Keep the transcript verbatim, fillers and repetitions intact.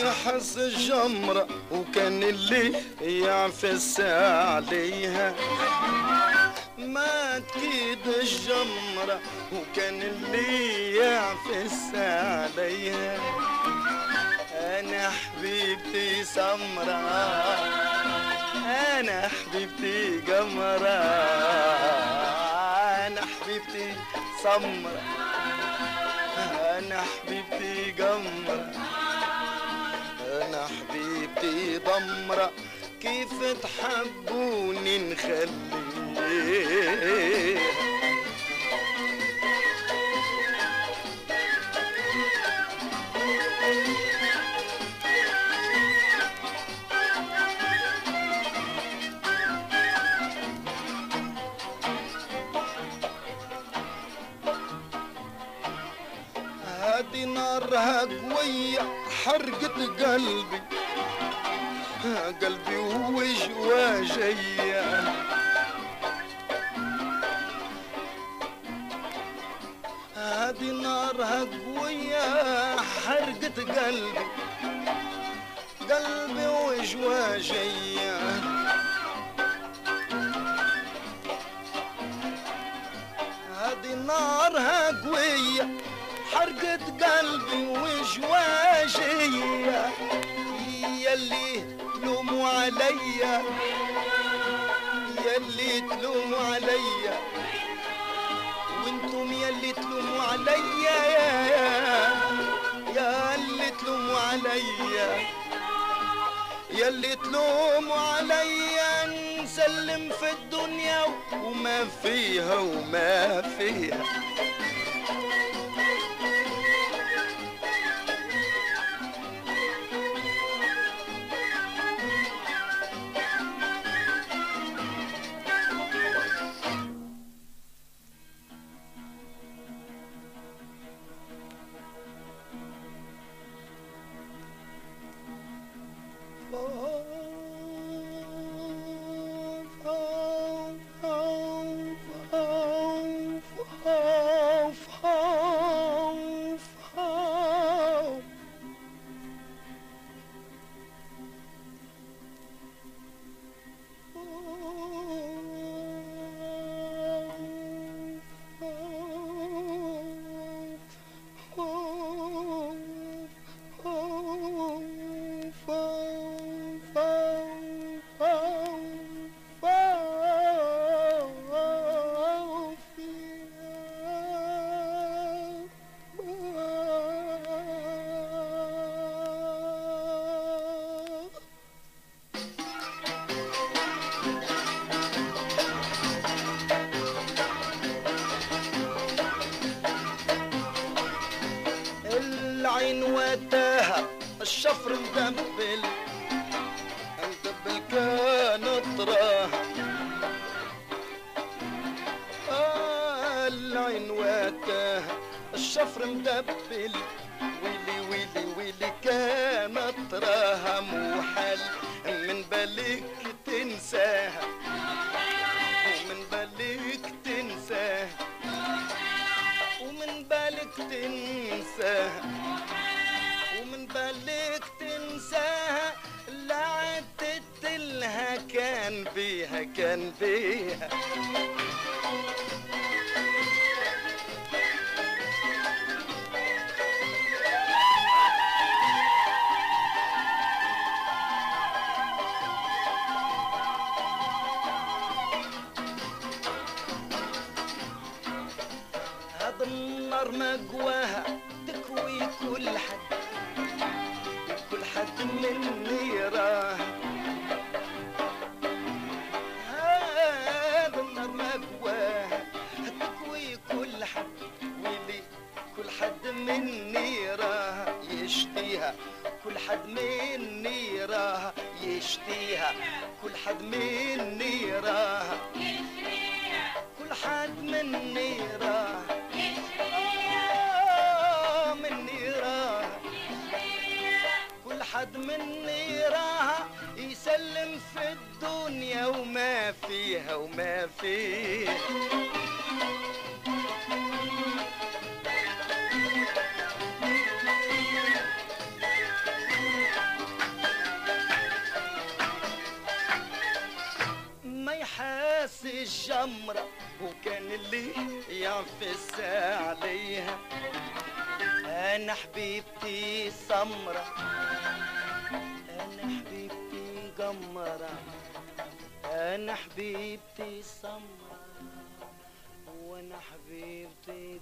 يحس الجمرة وكان اللي يعفس عليها، ما تكيد الجمرة وكان اللي يعفس عليها. أنا حبيبتي سمرة، أنا حبيبتي قمرة، أنا حبيبتي سمرة، أنا حبيبتي قمرة، أنا حبيبتي ضمرة، كيف تحبوني نخليها. هادي نارها قوية حرقت قلبي، قلبي وجوا جيا. هادي نارها قوية حرقت قلبي، قلبي وجوا جيا. هادي نارها قوية حرقت قلبي وجواجية، يلي تلوموا عليا، يلي تلوموا عليا، وانتم يلي تلوموا عليا، يلي تلوموا عليا، يلي تلوموا عليا، نسلم في الدنيا وما فيها وما فيها. العين وتاها الشفر مدبل، مدبل كان طراها. آه العين وتاها الشفر مدبل، ويلي ويلي ويلي كان طراها. محال من بالك تنساها، ومن بالك تنساها، ومن بالك تنساها، ومن بالك تنساها. لا عدت لها كان بيها كان بيها. هذا النار ما قواها تكوي كل حد، كل حد مني يراه. هذا النار ما قواها تكوي كل حد، ويلي كل حد مني يراها يشتيها، كل حد مني يراها يشتيها، كل حد مني يراها كل حد مني يراها مني يراها، كل حد مني يراها. يسلم في الدنيا وما فيها وما فيها. راس الجمرة وكان اللي ينفس عليها. انا حبيبتي سمرة، انا حبيبتي قمرة، انا حبيبتي سمرة، وانا حبيبتي